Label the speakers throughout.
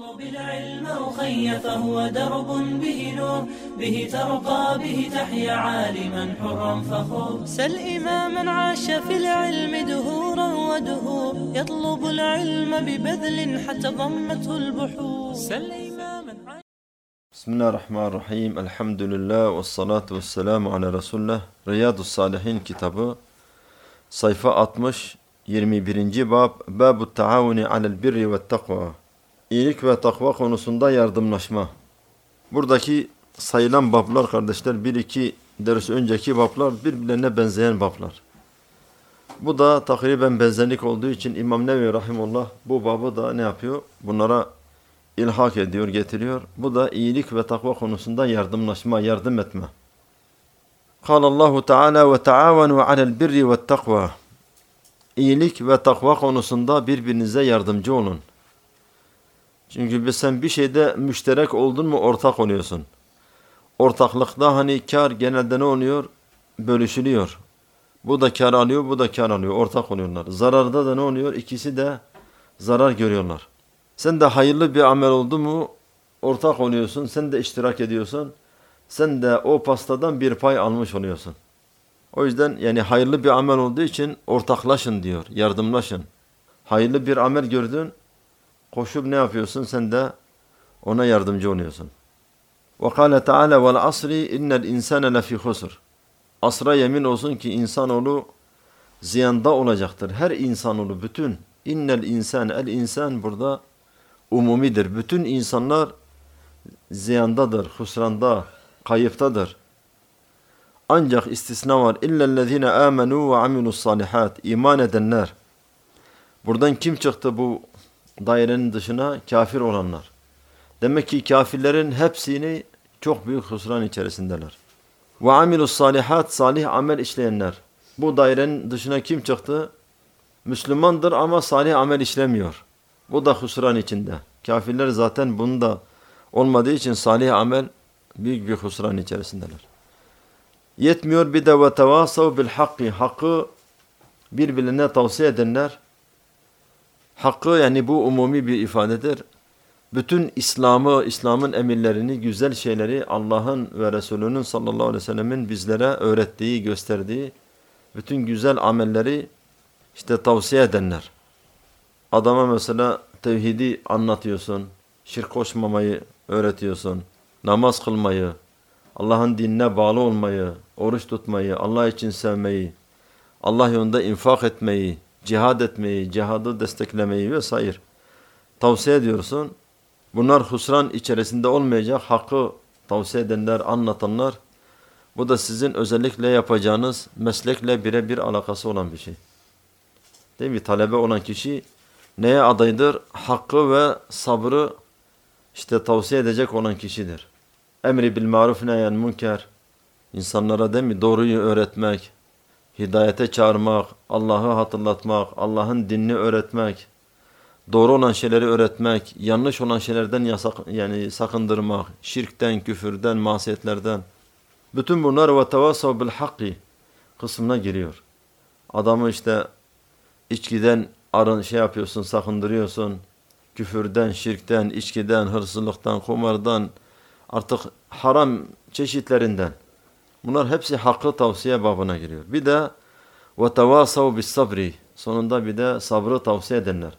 Speaker 1: بالعلم أخي فهو درب به نور به ترقى به تحيا عالما حرا فخور سل إماما عاش في العلم دهورا ودهور يطلب العلم ببذل حتى ضمته البحور سل إماما
Speaker 2: بسم الله الرحمن الرحيم. Elhamdülillah ve salatu ve selamu ala Resulullah. Riyadus-Salihin kitabı sayfa 60 21. bab Babu taavuni alel birri ve takva. İyilik ve takva konusunda yardımlaşma. Buradaki sayılan bablar kardeşler, bir iki ders önceki bablar birbirlerine benzeyen bablar. Bu da takriben benzerlik olduğu için İmam Nevevi Rahimullah bu babı da ne yapıyor? Bunlara ilhak ediyor, getiriyor. Bu da iyilik ve takva konusunda yardımlaşma, yardım etme. Allahu Teala ve taavenu alel birri ve takva. İyilik ve takva konusunda birbirinize yardımcı olun. Çünkü sen bir şeyde müşterek oldun mu ortak oluyorsun. Ortaklıkta hani kar genelde ne oluyor? Bölüşülüyor. Bu da kar alıyor, bu da kar alıyor. Ortak oluyorlar. Zararda da ne oluyor? İkisi de zarar görüyorlar. Sen de hayırlı bir amel oldu mu ortak oluyorsun. Sen de iştirak ediyorsun. Sen de o pastadan bir pay almış oluyorsun. O yüzden yani hayırlı bir amel olduğu için ortaklaşın diyor. Yardımlaşın. Hayırlı bir amel gördün. Koşup ne yapıyorsun? Sen de ona yardımcı oluyorsun. وَقَالَ تَعَالَى وَالْعَصْرِ اِنَّ الْاِنْسَانَ لَفِي خُسْرٍ. Asra yemin olsun ki insanoğlu ziyanda olacaktır. Her insanoğlu bütün. İnnel insan, el insan burada umumidir. Bütün insanlar ziyandadır, husranda, kayıptadır. Ancak istisna var. İllellezine amenu ve amilus salihat. İman edenler. Buradan kim çıktı bu dairenin dışına? Kafir olanlar. Demek ki kafirlerin hepsini çok büyük husran içerisindeler. Ve amilus salihat, salih amel işleyenler. Bu dairenin dışına kim çıktı? Müslümandır ama salih amel işlemiyor. Bu da husran içinde. Kafirler zaten bunu da olmadığı için salih amel büyük bir husran içerisindeler. Yetmiyor bir de ve tevasav bil hakki. Hakkı birbirine tavsiye edenler. Hakkı yani bu umumi bir ifadedir. Bütün İslam'ın emirlerini, güzel şeyleri Allah'ın ve Resulünün sallallahu aleyhi ve sellemin bizlere öğrettiği, gösterdiği bütün güzel amelleri işte tavsiye edenler. Adama mesela tevhidi anlatıyorsun, şirk koşmamayı öğretiyorsun, namaz kılmayı, Allah'ın dinine bağlı olmayı, oruç tutmayı, Allah için sevmeyi, Allah yolunda infak etmeyi, cihad etmeyi, cihadı desteklemeyi vesaire tavsiye ediyorsun. Bunlar husran içerisinde olmayacak hakkı tavsiye edenler, anlatanlar. Bu da sizin özellikle yapacağınız meslekle birebir alakası olan bir şey. Değil mi? Talebe olan kişi neye adaydır? Hakkı ve sabrı işte tavsiye edecek olan kişidir. Emri bil maruf nehyen münker. İnsanlara değil mi? Doğruyu öğretmek, hidayete çağırmak, Allah'ı hatırlatmak, Allah'ın dinini öğretmek, doğru olan şeyleri öğretmek, yanlış olan şeylerden sakındırmak, şirkten, küfürden, masiyetlerden. Bütün bunlar ve tevasav bil hakki kısmına giriyor. Adamı işte içkiden yapıyorsun, sakındırıyorsun. Küfürden, şirkten, içkiden, hırsızlıktan, kumardan, artık haram çeşitlerinden. Bunlar hepsi hakkı tavsiye babına giriyor. Bir de ve tevasav bis sabri. Sonunda bir de sabrı tavsiye edenler.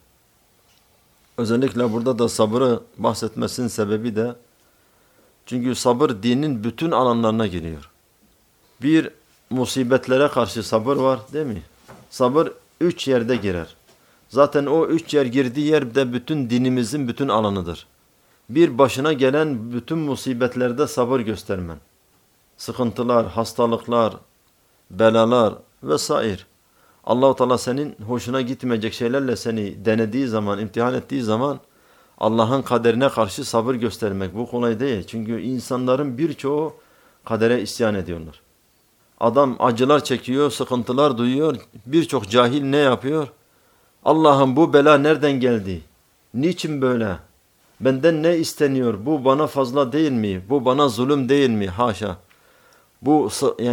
Speaker 2: Özellikle burada da sabrı bahsetmesinin sebebi de çünkü sabır dinin bütün alanlarına giriyor. Bir, musibetlere karşı sabır var değil mi? Sabır 3 yerde girer. Zaten o 3 yer girdiği yer de bütün dinimizin bütün alanıdır. Bir, başına gelen bütün musibetlerde sabır göstermen. Sıkıntılar, hastalıklar, belalar vesaire. Allah-u Teala senin hoşuna gitmeyecek şeylerle seni denediği zaman, imtihan ettiği zaman Allah'ın kaderine karşı sabır göstermek bu kolay değil. Çünkü insanların birçoğu kadere isyan ediyorlar. Adam acılar çekiyor, sıkıntılar duyuyor. Birçok cahil ne yapıyor? Allah'ım bu bela nereden geldi? Niçin böyle? Benden ne isteniyor? Bu bana fazla değil mi? Bu bana zulüm değil mi? Haşa. Bu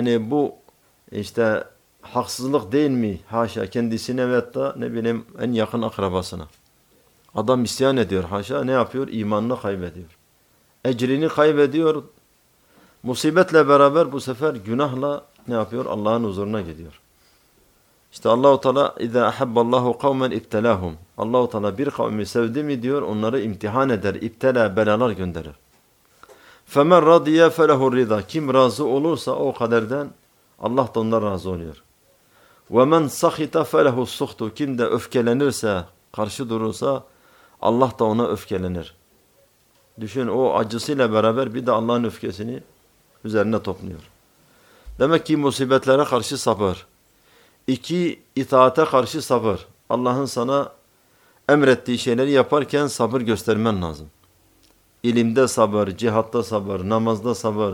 Speaker 2: işte haksızlık değil mi? Haşa kendisine ve hatta en yakın akrabasına. Adam isyan ediyor haşa, ne yapıyor? İmanını kaybediyor. Ecrini kaybediyor. Musibetle beraber bu sefer günahla ne yapıyor? Allah'ın huzuruna gidiyor. İşte Allahu Teala "İza ahabballahu kavmen ibtelahum." Allahu Teala bir kavmi sevdi mi diyor, onları imtihan eder, ibtela, belalar gönderir. "Femen radiye felehu rida." Kim razı olursa o kaderden Allah da ondan razı oluyor. "Ve men sahita felehu suhtu." Kim de öfkelenirse, karşı durursa Allah da ona öfkelenir. Düşün, o acısıyla beraber bir de Allah'ın öfkesini üzerine topluyor. Demek ki musibetlere karşı sabır. 2, itaate karşı sabır. Allah'ın sana emrettiği şeyleri yaparken sabır göstermen lazım. İlimde sabır, cihatta sabır, namazda sabır.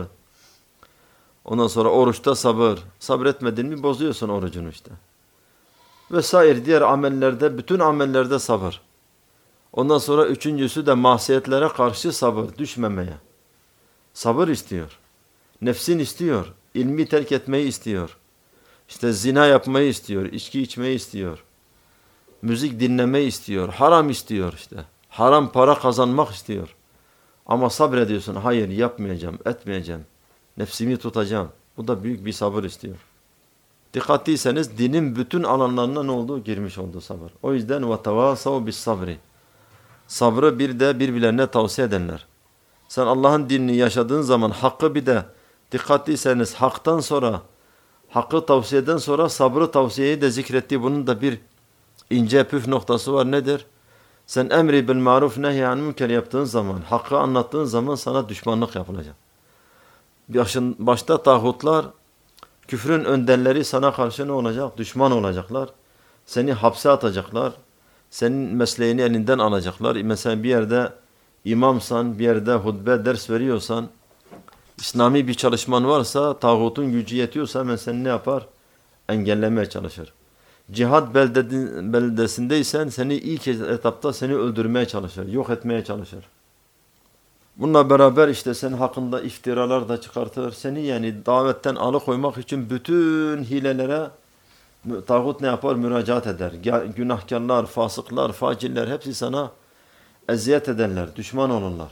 Speaker 2: Ondan sonra oruçta sabır. Sabretmedin mi bozuyorsun orucunu işte. Vesaire diğer amellerde, bütün amellerde sabır. Ondan sonra üçüncüsü de masiyetlere karşı sabır, düşmemeye. Sabır istiyor. Nefsin istiyor. İlmi terk etmeyi istiyor. İşte zina yapmayı istiyor. İçki içmeyi istiyor. Müzik dinlemeyi istiyor. Haram istiyor işte. Haram para kazanmak istiyor. Ama sabrediyorsun. Hayır, yapmayacağım, etmeyeceğim. Nefsimi tutacağım. Bu da büyük bir sabır istiyor. Dikkatliyseniz dinin bütün alanlarına ne oldu? Girmiş oldu sabır. O yüzden وَتَوَاسَوْ بِالصَّبْرِ. Sabrı bir de birbirlerine tavsiye edenler. Sen Allah'ın dinini yaşadığın zaman hakkı bir de dikkatliyseniz haktan sonra, hakkı tavsiyeden sonra sabrı tavsiyeyi de zikretti. Bunun da bir ince püf noktası var. Nedir? Sen emri bil maruf nehyan münker yaptığın zaman, hakkı anlattığın zaman sana düşmanlık yapılacak. Başta tağutlar, küfrün önderleri sana karşı ne olacak? Düşman olacaklar. Seni hapse atacaklar. Senin mesleğini elinden alacaklar. Mesela bir yerde imamsan, bir yerde hutbe, ders veriyorsan, İslami bir çalışman varsa, tağutun gücü yetiyorsa hemen seni ne yapar? Engellemeye çalışır. Cihad beldesindeysen seni ilk etapta seni öldürmeye çalışır, yok etmeye çalışır. Bununla beraber işte senin hakkında iftiralar da çıkartır. Seni yani davetten alıkoymak için bütün hilelere tağut ne yapar? Müracaat eder. Günahkarlar, fasıklar, faciller hepsi sana eziyet ederler, düşman olurlar.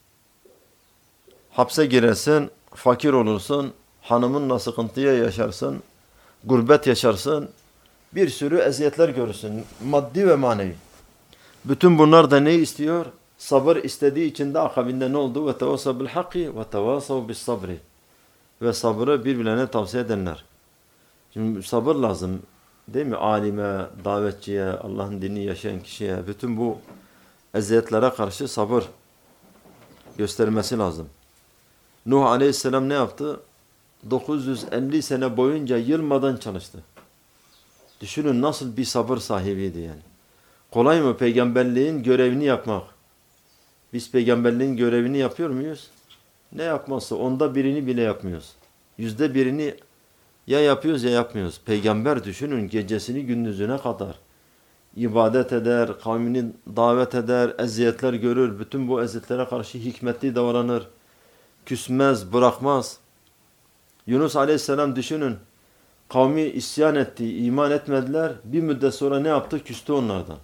Speaker 2: Hapse girersin, fakir olursun, hanımınla sıkıntıya yaşarsın, gurbet yaşarsın, bir sürü eziyetler görürsün, maddi ve manevi. Bütün bunlar da ne istiyor? Sabır istediği için de akabinde ne oldu? Ve tevasav bil hakki ve tevasav bis sabri. Ve sabrı birbirlerine tavsiye edenler. Şimdi sabır lazım. Değil mi? Alime, davetçiye, Allah'ın dinini yaşayan kişiye, bütün bu eziyetlere karşı sabır göstermesi lazım. Nuh Aleyhisselam ne yaptı? 950 sene boyunca yılmadan çalıştı. Düşünün nasıl bir sabır sahibiydi yani. Kolay mı peygamberliğin görevini yapmak? Biz peygamberliğin görevini yapıyor muyuz? Ne yapması? 1/10'ini bile yapmıyoruz. 100'de 1'ini ya yapıyoruz ya yapmıyoruz. Peygamber düşünün gecesini gündüzüne kadar ibadet eder, kavmini davet eder, eziyetler görür. Bütün bu eziyetlere karşı hikmetli davranır. Küsmez, bırakmaz. Yunus Aleyhisselam düşünün. Kavmi isyan etti, iman etmediler. Bir müddet sonra ne yaptı? Küstü onlardan.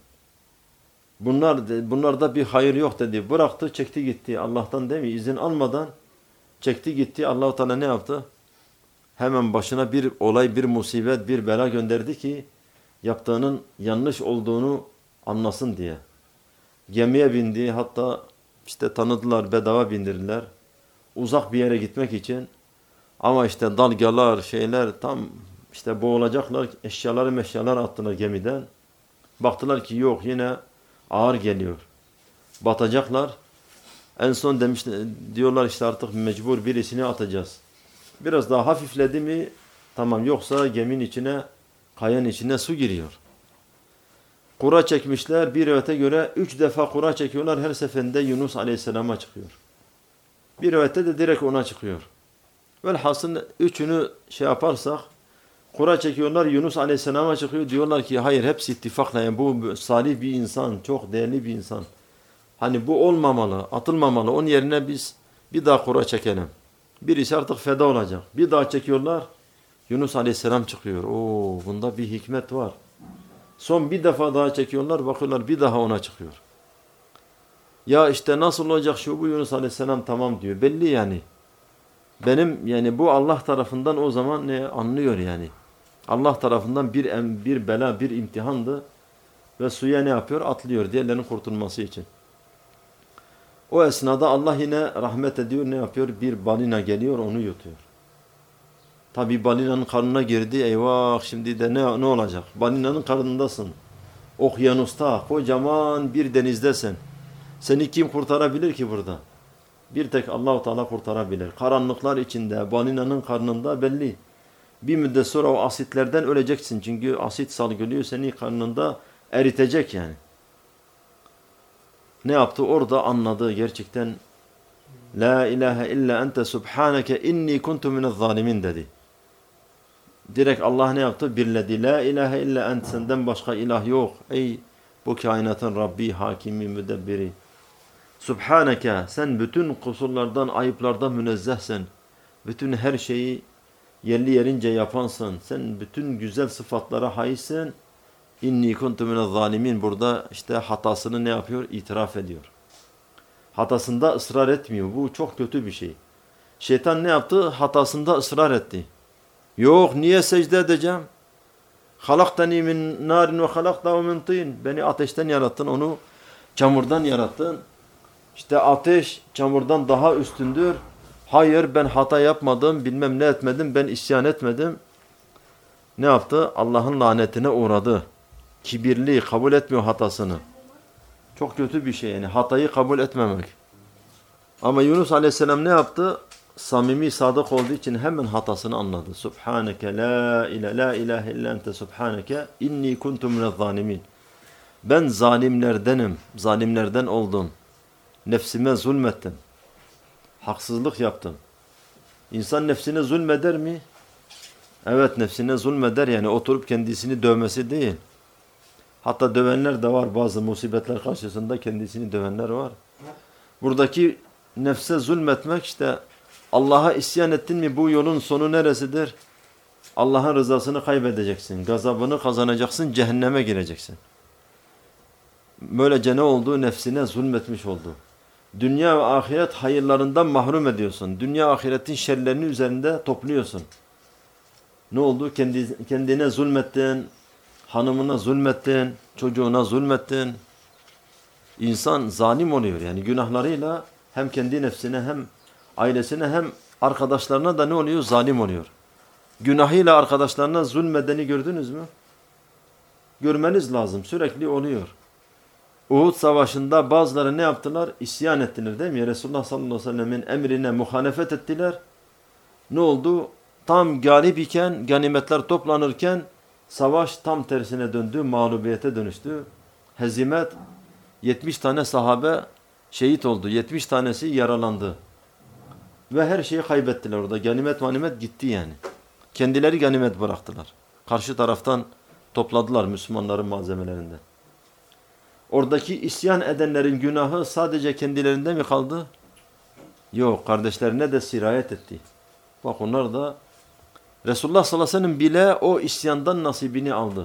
Speaker 2: Bunlarda bir hayır yok dedi. Bıraktı, çekti gitti. Allah'tan değil mi? İzin almadan çekti gitti. Allah-u Teala ne yaptı? Hemen başına bir olay, bir musibet, bir bela gönderdi ki yaptığının yanlış olduğunu anlasın diye. Gemiye bindi, hatta işte tanıdılar, bedava bindirdiler. Uzak bir yere gitmek için. Ama işte dalgalar, şeyler tam işte boğulacaklar. Eşyalar attılar gemiden. Baktılar ki yok, yine ağır geliyor. Batacaklar. En son diyorlar işte artık mecbur birisini atacağız. Biraz daha hafifledi mi tamam, yoksa geminin içine, kayanın içine su giriyor. Kura çekmişler. Bir rivayete göre 3 defa kura çekiyorlar. Her seferinde Yunus Aleyhisselam'a çıkıyor. Bir rivayette de direkt ona çıkıyor. Velhasıl üçünü şey yaparsak, kura çekiyorlar, Yunus Aleyhisselam'a çıkıyor. Diyorlar ki hayır, hepsi ittifakla yani bu salih bir insan, çok değerli bir insan. Hani bu olmamalı, atılmamalı. Onun yerine biz bir daha kura çekelim. Birisi artık feda olacak. Bir daha çekiyorlar. Yunus Aleyhisselam çıkıyor. Bunda bir hikmet var. Son bir defa daha çekiyorlar. Bakıyorlar bir daha ona çıkıyor. Ya işte nasıl olacak şu bu, Yunus Aleyhisselam tamam diyor. Belli yani. Benim yani bu Allah tarafından o zaman ne anlıyor yani. Allah tarafından bir bela, bir imtihandı ve suya ne yapıyor? Atlıyor diğerlerinin kurtulması için. O esnada Allah yine rahmet ediyor, ne yapıyor? Bir balina geliyor, onu yutuyor. Tabi balinanın karnına girdi, eyvah şimdi de ne olacak? Balinanın karnındasın. Okyanusta, kocaman bir denizdesin. Seni kim kurtarabilir ki burada? Bir tek Allah-u Teala kurtarabilir. Karanlıklar içinde, balinanın karnında belli. Bir müddet sonra o asitlerden öleceksin. Çünkü asit salgılıyor, seni karnında eritecek yani. Ne yaptı? Orada anladı gerçekten. La ilahe illa ente subhaneke inni kuntu minez zalimin dedi. Direkt Allah ne yaptı? Birledi. La ilahe illa ent, senden başka ilah yok. Ey bu kainatın Rabbi, hakimi, müdebbiri. Subhaneke, sen bütün kusurlardan, ayıplardan münezzehsin. Bütün her şeyi yerli yerince yapansın. Sen bütün güzel sıfatlara haizsin. İnni kuntu minez zalimin. Burada işte hatasını ne yapıyor? İtiraf ediyor. Hatasında ısrar etmiyor. Bu çok kötü bir şey. Şeytan ne yaptı? Hatasında ısrar etti. Yok, niye secde edeceğim? Halaktani min narin ve halaktahu min tin. Beni ateşten yarattın, onu çamurdan yarattın. İşte ateş çamurdan daha üstündür. Hayır, ben hata yapmadım, bilmem ne etmedim, ben isyan etmedim. Ne yaptı? Allah'ın lanetine uğradı. Kibirli, kabul etmiyor hatasını. Çok kötü bir şey yani, hatayı kabul etmemek. Ama Yunus Aleyhisselam ne yaptı? Samimi, sadık olduğu için hemen hatasını anladı. Subhaneke la ilahe illa ente subhaneke inni kuntu minez zalimin. Ben zalimlerdenim, zalimlerden oldum. Nefsime zulmettim. Haksızlık yaptım. İnsan nefsine zulmeder mi? Evet, nefsine zulmeder, yani oturup kendisini dövmesi değil. Hatta dövenler de var, bazı musibetler karşısında kendisini dövenler var. Buradaki nefse zulmetmek, işte Allah'a isyan ettin mi bu yolun sonu neresidir? Allah'ın rızasını kaybedeceksin, gazabını kazanacaksın, cehenneme gireceksin. Böylece ne oldu? Nefsine zulmetmiş oldu. Dünya ve ahiret hayırlarından mahrum ediyorsun. Dünya ahiretin şerlerini üzerinde topluyorsun. Ne oldu? Kendine zulmettin, hanımına zulmettin, çocuğuna zulmettin. İnsan zalim oluyor. Yani günahlarıyla hem kendi nefsine, hem ailesine, hem arkadaşlarına da ne oluyor? Zalim oluyor. Günahıyla arkadaşlarına zulmedeni gördünüz mü? Görmeniz lazım. Sürekli oluyor. Uhud Savaşı'nda bazıları ne yaptılar? İsyan ettiler, değil mi? Resulullah sallallahu aleyhi ve sellemin emrine muhalefet ettiler. Ne oldu? Tam galip iken, ganimetler toplanırken savaş tam tersine döndü, mağlubiyete dönüştü. Hezimet, 70 tane sahabe şehit oldu. 70 tanesi yaralandı. Ve her şeyi kaybettiler orada. Ganimet gitti yani. Kendileri ganimet bıraktılar. Karşı taraftan topladılar Müslümanların malzemelerinden. Oradaki isyan edenlerin günahı sadece kendilerinde mi kaldı? Yok, kardeşlerine de sirayet etti. Bak, onlar da Resulullah sallallahu aleyhi ve sellem bile o isyandan nasibini aldı.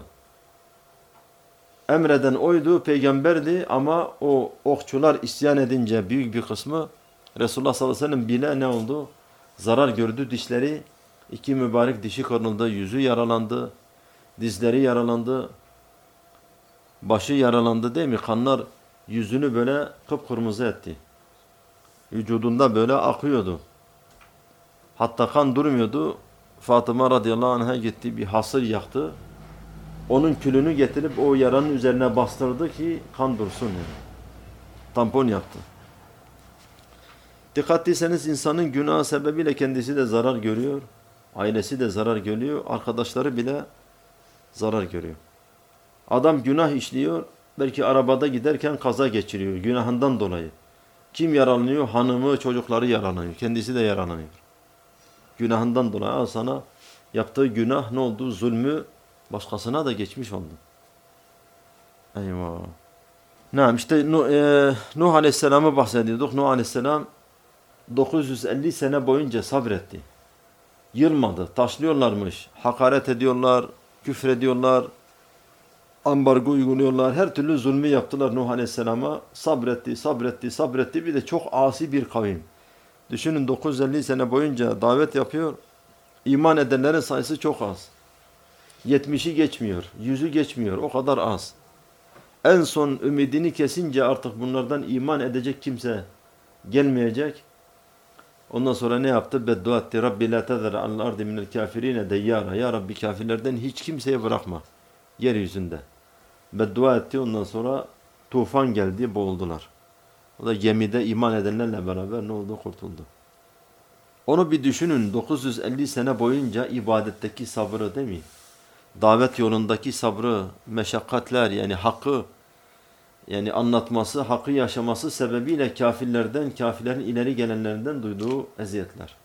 Speaker 2: Emreden oydu, peygamberdi, ama o okçular isyan edince büyük bir kısmı Resulullah sallallahu aleyhi ve sellem bile ne oldu? Zarar gördü, dişleri, 2 mübarek dişi kırıldı, yüzü yaralandı, dizleri yaralandı, başı yaralandı, değil mi? Kanlar yüzünü böyle kıpkırmızı etti. Vücudunda böyle akıyordu. Hatta kan durmuyordu. Fatıma radıyallahu anh'a gitti, bir hasır yaktı. Onun külünü getirip o yaranın üzerine bastırdı ki kan dursun yani. Tampon yaptı. Dikkatliyseniz insanın günahı sebebiyle kendisi de zarar görüyor. Ailesi de zarar görüyor. Arkadaşları bile zarar görüyor. Adam günah işliyor. Belki arabada giderken kaza geçiriyor günahından dolayı. Kim yaralanıyor? Hanımı, çocukları yaralanıyor. Kendisi de yaralanıyor. Günahından dolayı. Al sana yaptığı günah ne oldu? Zulmü başkasına da geçmiş oldu. Eyvah. Ne işte Nuh Aleyhisselam'ı bahsediyorduk. Nuh Aleyhisselam 950 sene boyunca sabretti. Yılmadı. Taşlıyorlarmış. Hakaret ediyorlar. Küfrediyorlar. ambargo uyguluyorlar. Her türlü zulmü yaptılar Nuh Aleyhisselam'a. Sabretti. Bir de çok asi bir kavim. Düşünün 950 sene boyunca davet yapıyor. İman edenlerin sayısı çok az. 70'i geçmiyor. 100'ü geçmiyor. O kadar az. En son ümidini kesince artık bunlardan iman edecek kimse gelmeyecek. Ondan sonra ne yaptı? Beddua etti. Rabbi la tezere alel ardi minel kafirine deyyara. Ya Rabbi kafirlerden hiç kimseye bırakma. Yeryüzünde. Beddua etti. Ondan sonra tufan geldi. Boğuldular. O da gemide iman edenlerle beraber ne oldu? Kurtuldu. Onu bir düşünün. 950 sene boyunca ibadetteki sabrı değil mi? Davet yolundaki sabrı, meşakkatler yani hakkı yani anlatması, hakkı yaşaması sebebiyle kafirlerden, kafirlerin ileri gelenlerinden duyduğu eziyetler.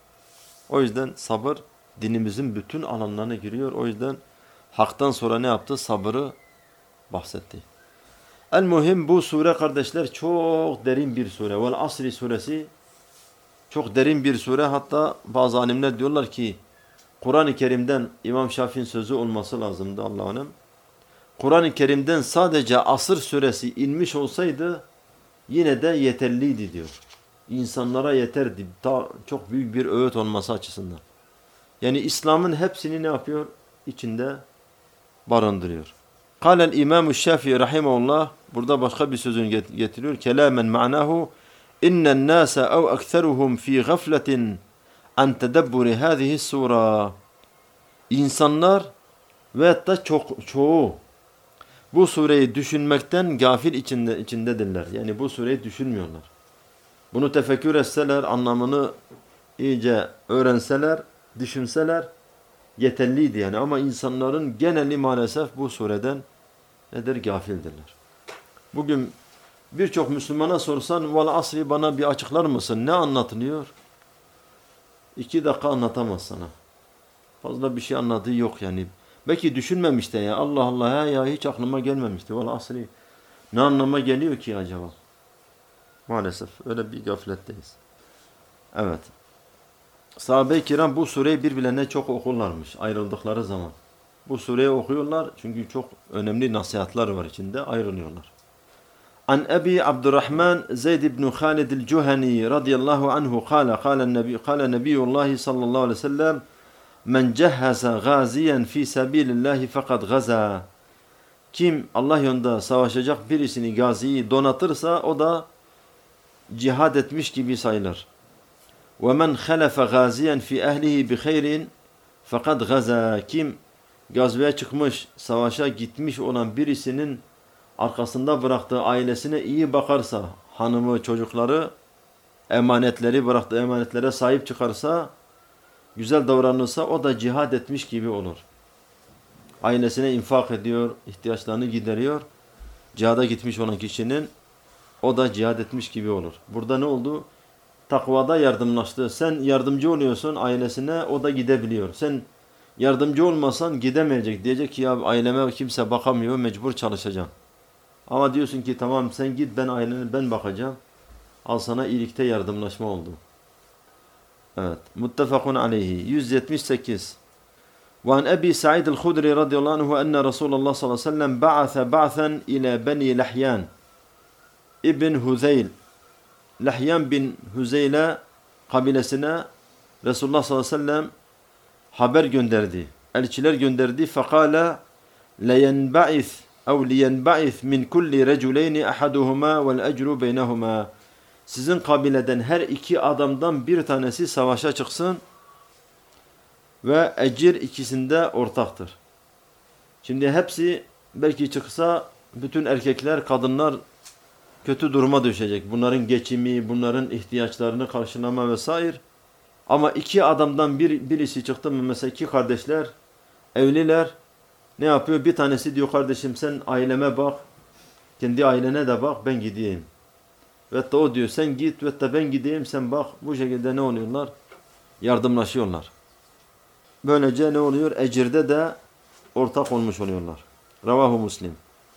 Speaker 2: O yüzden sabır dinimizin bütün alanlarına giriyor. O yüzden haktan sonra ne yaptı? Sabrı bahsetti. El-Muhim bu sure kardeşler çok derin bir sure. Vel Asri suresi çok derin bir sure. Hatta bazı alimler diyorlar ki Kur'an-ı Kerim'den İmam Şafii'nin sözü olması lazımdı Allah'ın. Kur'an-ı Kerim'den sadece Asr suresi inmiş olsaydı yine de yeterliydi diyor. İnsanlara yeterdi. Çok büyük bir öğüt olması açısından. Yani İslam'ın hepsini ne yapıyor? İçinde barındırıyor. Kâlel İmam-ı Şafii rahimahullah burada başka bir sözünü getiriyor. Kelamen ma'nahu innen nâse ev ekseruhum fî gafletin an tedebburi hâzihi sura. İnsanlar ve hatta çoğu bu sureyi düşünmekten gafil içindedirler. Yani bu sureyi düşünmüyorlar. Bunu tefekkür etseler, anlamını iyice öğrenseler, düşünseler yeterliydi yani. Ama insanların geneli maalesef bu sureden nedir? Gafildirler. Bugün birçok Müslümana sorsan vel asri bana bir açıklar mısın? Ne anlatılıyor? 2 dakika anlatamaz sana. Fazla bir şey anladığı yok yani. Belki düşünmemiş de ya Allah Allah ya hiç aklıma gelmemişti. Vel asri ne anlama geliyor ki acaba? Maalesef öyle bir gafletteyiz. Evet. Sahabe-i kiram bu sureyi birbirlerine çok okurlarmış ayrıldıkları zaman. Bu sureyi okuyorlar çünkü çok önemli nasihatler var içinde ayrılıyorlar. An Ebi Abdurrahman Zeyd ibn Khalid el-Cuhani radıyallahu anhu kâle Nebiyullah sallallahu aleyhi ve sellem men cehheze gaziyen fi sabilillahi fakat gaza. Kim Allah yolunda savaşacak birisini gaziyi donatırsa o da cihad etmiş gibi sayılır. Ve men halefe gaziyen fi ehlihi bi hayrin fakat gaza. Kim gazveye çıkmış, savaşa gitmiş olan birisinin arkasında bıraktığı ailesine iyi bakarsa, hanımı, çocukları, emanetleri bıraktığı emanetlere sahip çıkarsa, güzel davranırsa o da cihad etmiş gibi olur. Ailesine infak ediyor, ihtiyaçlarını gideriyor. Cihada gitmiş olan kişinin o da cihad etmiş gibi olur. Burada ne oldu? Takvada yardımlaştı. Sen yardımcı oluyorsun ailesine, o da gidebiliyor. Sen yardımcı olmasan gidemeyecek. Diyecek ki ya aileme kimse bakamıyor, mecbur çalışacağım. Ama diyorsun ki tamam sen git ben bakacağım. Al sana iyilikte yardımlaşma oldu. Evet. Muttefakun aleyhi. 178. وعن أبي سعيد الخدري رضي الله عنه أن رسول الله صلى الله عليه وسلم بعث بعثا إلى بني لحيان ابن هذيل. Lahyan bin Hüzeyle kabilesine Resulullah sallallahu aleyhi ve sellem haber gönderdi. Elçiler gönderdi. Fekale leyenba'ith ev liyenba'ith min kulli reculeyni ahaduhuma vel ecru beynehuma. Sizin kabileden her 2 adamdan bir tanesi savaşa çıksın ve ecir ikisinde ortaktır. Şimdi hepsi belki çıksa bütün erkekler, kadınlar kötü duruma düşecek. Bunların geçimi, bunların ihtiyaçlarını karşılama vesaire. Ama 2 adamdan birisi çıktı mı mesela 2 kardeşler, evliler ne yapıyor? Bir tanesi diyor kardeşim sen aileme bak, kendi ailene de bak ben gideyim. Ve da o diyor sen git ve da ben gideyim sen bak. Bu şekilde ne oluyorlar? Yardımlaşıyorlar. Böylece ne oluyor? Ecirde de ortak olmuş oluyorlar. Ravahu Muslim.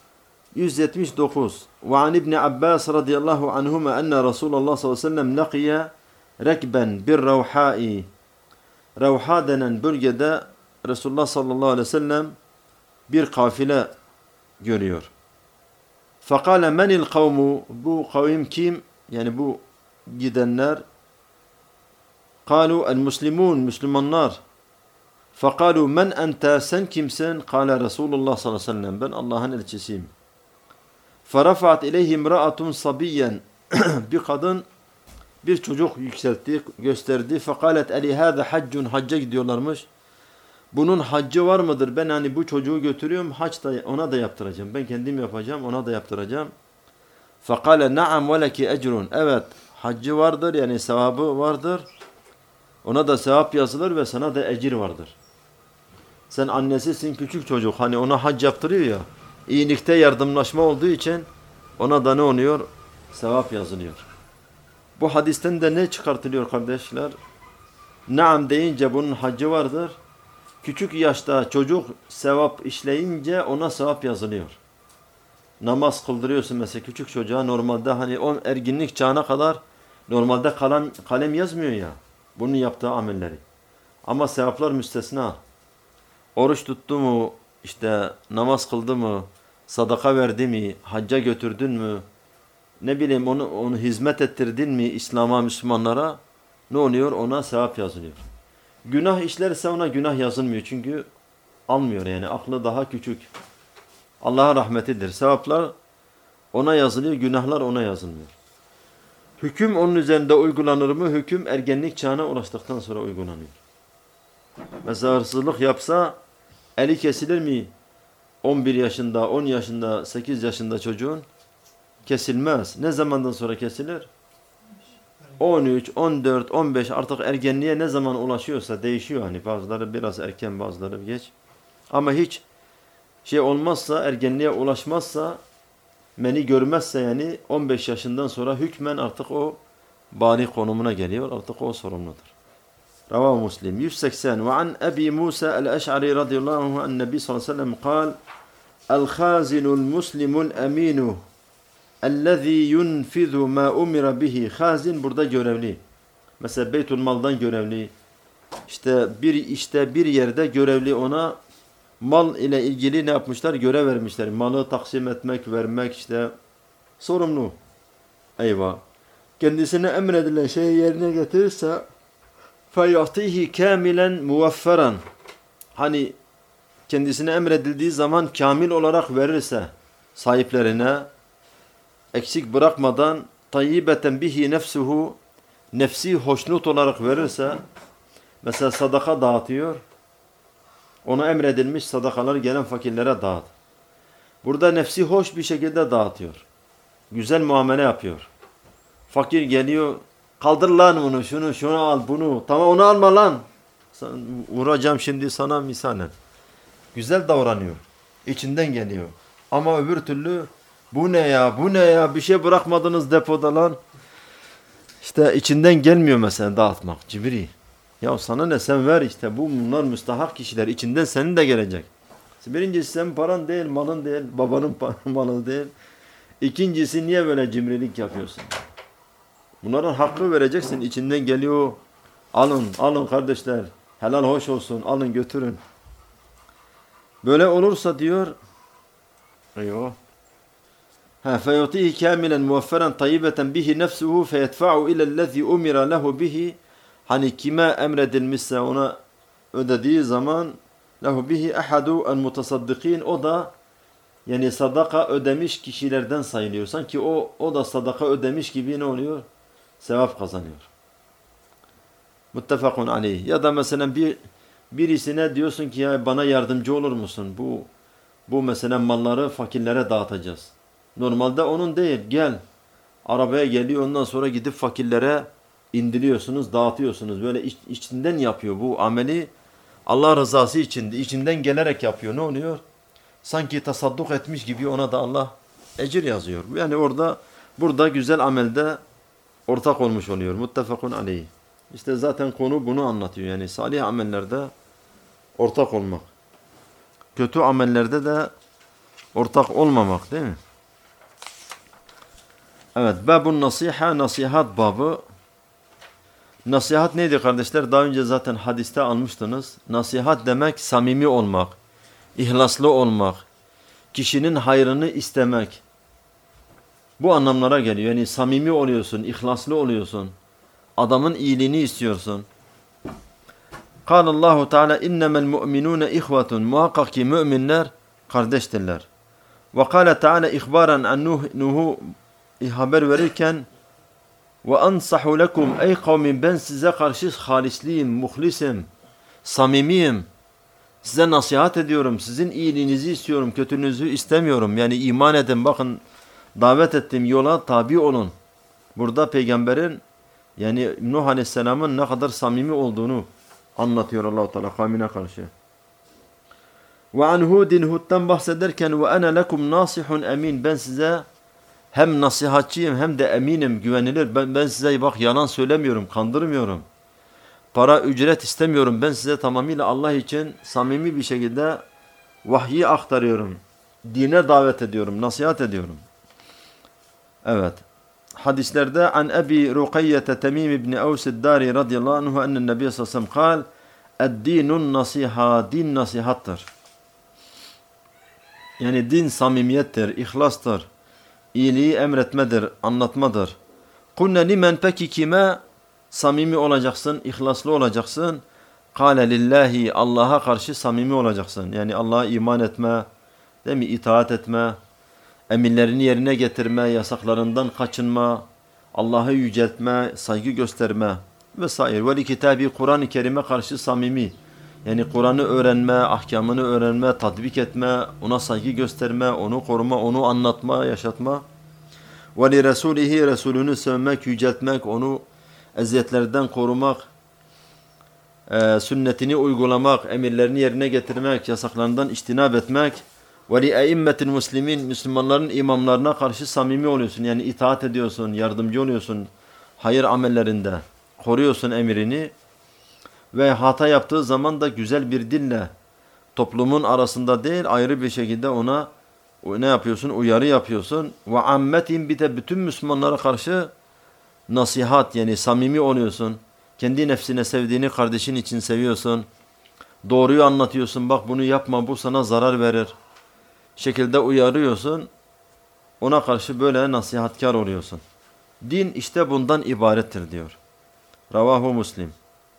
Speaker 2: 179. Ve an İbn Abbas radıyallahu anhuma enne Resulullah sallallahu aleyhi ve sellem laqiya rekben bir ravhai. Ravha denen bölgede Resulullah sallallahu aleyhi ve sellem bir kafile görüyor. Fakale menil kavmu, bu kavim kim? Yani bu gidenler. Kalu el muslimun, Müslümanlar. Fakalu men ente, sen kimsin? Kale Resulullah sallallahu aleyhi ve sellem, ben Allah'ın elçisiyim. Ferafat ileyhi imra'atun sabiyyen, bir kadın bir çocuk yükseltti, gösterdi. Fekalet eli hâze haccun, hacca gidiyorlarmış. Bunun haccı var mıdır? Ben hani bu çocuğu götürüyorum, hac da ona da yaptıracağım. Ben kendim yapacağım, ona da yaptıracağım. Fekale na'am ve leki ecrun. Evet, haccı vardır, yani sevabı vardır. Ona da sevap yazılır ve sana da ecir vardır. Sen annesisin, küçük çocuk. Hani ona hac yaptırıyor ya. İyilikte yardımlaşma olduğu için ona da ne oluyor? Sevap yazılıyor. Bu hadisten de ne çıkartılıyor kardeşler? Naam deyince bunun haccı vardır. Küçük yaşta çocuk sevap işleyince ona sevap yazılıyor. Namaz kıldırıyorsun mesela küçük çocuğa, normalde hani o erginlik çağına kadar normalde kalem yazmıyor ya. Bunun yaptığı amelleri. Ama sevaplar müstesna. Oruç tuttu mu, işte namaz kıldı mı, sadaka verdi mi, hacca götürdün mü, ne bileyim onu hizmet ettirdin mi İslam'a, Müslümanlara, ne oluyor? Ona sevap yazılıyor. Günah işlerse ona günah yazılmıyor çünkü almıyor, yani aklı daha küçük. Allah'ın rahmetidir. Sevaplar ona yazılıyor, günahlar ona yazılmıyor. Hüküm onun üzerinde uygulanır mı? Hüküm ergenlik çağına ulaştıktan sonra uygulanıyor. Mesela hırsızlık yapsa eli kesilir mi? 11 yaşında, 10 yaşında, 8 yaşında çocuğun kesilmez. Ne zamandan sonra kesilir? 13, 14, 15 artık ergenliğe ne zaman ulaşıyorsa değişiyor. Hani bazıları biraz erken, bazıları geç. Ama hiç şey olmazsa, ergenliğe ulaşmazsa, meni görmezse yani 15 yaşından sonra hükmen artık o bâli konumuna geliyor. Artık o sorumludur. Ravahu Muslim 180 ve an Ebi Musa el-Eş'ari radıyallahu anh en-Nebi sallallahu aleyhi ve sellem kal el-Khazinul Muslimul Eminu ellezî yunfizu ma umira bihi. Khazin burada görevli. Mesela Beytülmal'dan görevli. İşte bir yerde görevli, ona mal ile ilgili ne yapmışlar? Görev vermişler. Malı taksim etmek, vermek, işte sorumlu. Eyvah. Kendisine emredilen şeyi yerine getirirse فَيَعْطِيهِ كَامِلًا مُوَفَّرًا. Hani kendisine emredildiği zaman kamil olarak verirse sahiplerine, eksik bırakmadan, tayyibeten bihi nefsuhu, nefsi hoşnut olarak verirse, mesela sadaka dağıtıyor, ona emredilmiş sadakalar gelen fakirlere dağıt. Burada nefsi hoş bir şekilde dağıtıyor. Güzel muamele yapıyor. Fakir geliyor, kaldır lan bunu, şunu al, bunu. Tamam, onu alma lan. Vuracağım şimdi sana misalen. Güzel davranıyor. İçinden geliyor. Ama öbür türlü bu ne ya bir şey bırakmadınız depoda lan. İşte içinden gelmiyor mesela dağıtmak. Cibri. Ya sana ne, sen ver işte, bunlar müstahak kişiler. İçinden senin de gelecek. Birincisi senin paran değil, malın değil, babanın malı değil. İkincisi niye böyle cimrilik yapıyorsun? Bunların hakkı vereceksin. İçinden geliyor. Alın kardeşler. Helal hoş olsun. Alın götürün. Böyle olursa diyor. Eyvah. فَيُعْطِيهِ كَامِلًا مُوَفَّرًا طَيِّبَةً بِهِ نَفْسُهُ فَيَدْفَعُ إِلَى الَّذِي أُمِرَ لَهُ بِهِ. Hani kime emredilmişse ona ödediği zaman lehu bihi ahadu el mutasaddikin, o da yani sadaka ödemiş kişilerden sayılıyor. Sanki o da sadaka ödemiş gibi ne oluyor? Sevap kazanıyor. Muttefakun aleyh. Ya da mesela birisine diyorsun ki ya bana yardımcı olur musun? Bu mesela malları fakirlere dağıtacağız. Normalde onun değil, gel. Arabaya geliyor, ondan sonra gidip fakirlere indiriyorsunuz, dağıtıyorsunuz. Böyle içinden yapıyor bu ameli. Allah rızası içinden gelerek yapıyor. Ne oluyor? Sanki tasadduk etmiş gibi ona da Allah ecir yazıyor. Yani burada güzel amelde ortak olmuş oluyor. Muttefakun aleyh. İşte zaten konu bunu anlatıyor. Yani salih amellerde ortak olmak. Kötü amellerde de ortak olmamak, değil mi? Evet. Babun nasiha, nasihat babı. Nasihat neydi kardeşler? Daha önce zaten hadiste almıştınız. Nasihat demek samimi olmak, ihlaslı olmak, kişinin hayrını istemek. Bu anlamlara geliyor. Yani samimi oluyorsun, ihlaslı oluyorsun. Adamın iyiliğini istiyorsun. Allahu Teala innemel mu'minun ihvetun. Muhakkak ki müminler kardeştirler. Ve kâle Teala ihbaran an Nuh'u haber verirken ve ansahu lekum ey kavmin ben size karşı halisliyim, muhlisim, samimiyim. Size nasihat ediyorum. Sizin iyiliğinizi istiyorum, kötülüğünüzü istemiyorum. Yani iman edin, bakın davet ettiğim yola tabi olun. Burada peygamberin yani Nuh Aleyhisselam'ın ne kadar samimi olduğunu anlatıyor Allah-u Teala kavmine karşı. Ve an Hud'dan bahsederken ve ana lekum nasihun emin. Ben size hem nasihatçıyım hem de eminim, güvenilir. Ben size bak yalan söylemiyorum, kandırmıyorum. Para, ücret istemiyorum. Ben size tamamıyla Allah için samimi bir şekilde vahyi aktarıyorum. Dine davet ediyorum, nasihat ediyorum. Evet. Hadislerde an Ebi Rukayyete Temim ibn Evs-i-Dari radıyallahu anhu ennen Nebi sallallahu aleyhi ve sellem kal "Ed-dinun nasiha." Din nasihattır. Yani din samimiyettir, ihlastır. İyiliği emretmedir, anlatmadır. Kulne limen peki kime samimi olacaksın, ihlaslı olacaksın? Kale lillahi, Allah'a karşı samimi olacaksın. Yani Allah'a iman etme, değil mi? İtaat etme, emirlerini yerine getirme, yasaklarından kaçınma, Allah'ı yüceltme, saygı gösterme vesaire. Ve kitabı Kur'an-ı Kerim'e karşı samimi. Yani Kur'an'ı öğrenme, ahkamını öğrenme, tatbik etme, ona saygı gösterme, onu koruma, onu anlatma, yaşatma. Ve li Resulihi, Resulünü sevmek, yüceltmek, onu eziyetlerden korumak, sünnetini uygulamak, emirlerini yerine getirmek, yasaklarından içtinab etmek. Ve li eimmetil muslimin, Müslümanların imamlarına karşı samimi oluyorsun. Yani itaat ediyorsun, yardımcı oluyorsun hayır amellerinde, koruyorsun emrini. Ve hata yaptığı zaman da güzel bir dille, toplumun arasında değil ayrı bir şekilde ona ne yapıyorsun? Uyarı yapıyorsun. Ve ammetin, bir de bütün Müslümanlara karşı nasihat, yani samimi oluyorsun. Kendi nefsine sevdiğini kardeşin için seviyorsun. Doğruyu anlatıyorsun. Bak bunu yapma, bu sana zarar verir. Şekilde uyarıyorsun. Ona karşı böyle nasihatkar oluyorsun. Din işte bundan ibarettir diyor. Ravahu Muslim.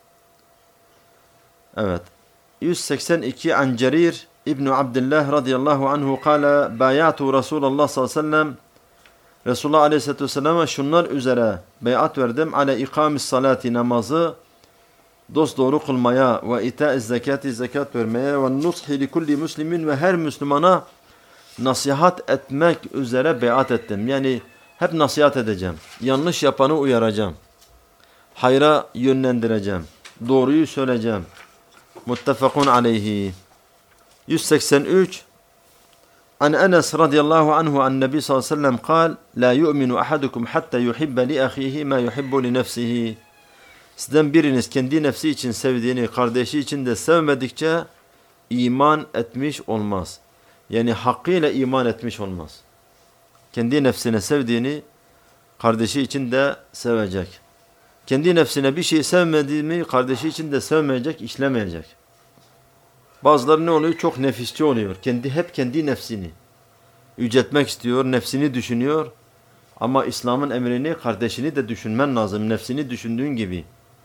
Speaker 2: Evet. 182 an Cerir İbn Abdullah radıyallahu anhu kâle bâyâtu Resulullah sallallahu aleyhi ve sellem, Resulullah aleyhissalatü vesselam'a şunlar üzere beyat verdim. Ale ikamis salati, namazı dosdoğru kılmaya, ve itâ'iz zekati, zekat vermeye, ve nushi li kulli muslimin, ve her Müslümana nasihat etmek üzere beyat ettim. Yani hep nasihat edeceğim. Yanlış yapanı uyaracağım. Hayra yönlendireceğim. Doğruyu söyleyeceğim. Muttefakun aleyhi. 183 An Enes radıyallahu anhu an Nebi sallallahu aleyhi ve sellem kal la yu'minu ahadukum hatta yuhibbe li ahihi ma yuhibbu li nefsihi. Sizden biriniz kendi nefsi için sevdiğini kardeşi için de sevmedikçe iman etmiş olmaz. Yani hakkıyla iman etmiş olmaz. Kendi nefsine sevdiğini kardeşi için de sevecek. Kendi nefsine bir şey sevmediğini kardeşi için de sevmeyecek, işlemeyecek. Bazıları ne oluyor? Çok nefisçi oluyor. Hep kendi nefsini yüceltmek istiyor, nefsini düşünüyor. Ama İslam'ın emrini kardeşini de düşünmen lazım. Nefsini düşündüğün gibi.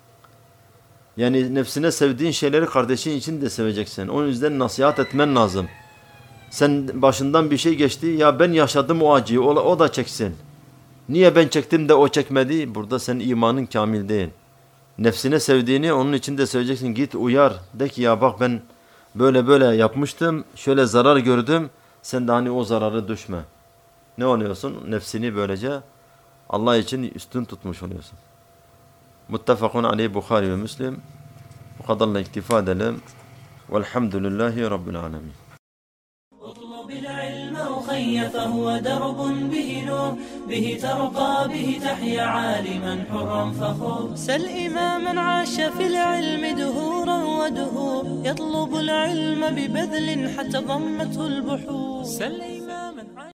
Speaker 2: Yani nefsine sevdiğin şeyleri kardeşin için de seveceksin. O yüzden nasihat etmen lazım. Sen başından bir şey geçti. Ya ben yaşadım o acıyı. O da çeksin. Niye ben çektim de o çekmedi? Burada senin imanın kamil değil. Nefsine sevdiğini onun için de seveceksin. Git uyar. De ki ya bak ben böyle yapmıştım. Şöyle zarar gördüm. Sen de hani o zararı düşme. Ne oluyorsun? Nefsini böylece Allah için üstün tutmuş oluyorsun. Muttefakun aleyhi Bukhari ve Müslim. Bu kadarla iktifa edelim. Velhamdülillahi Rabbil alemin.
Speaker 1: اطلب العلم أخي فهو درب به نور به ترقى به تحيا عالما حرا فخور سل إماما عاش في العلم دهورا ودهور يطلب العلم ببذل حتى ضمته البحور سل إماما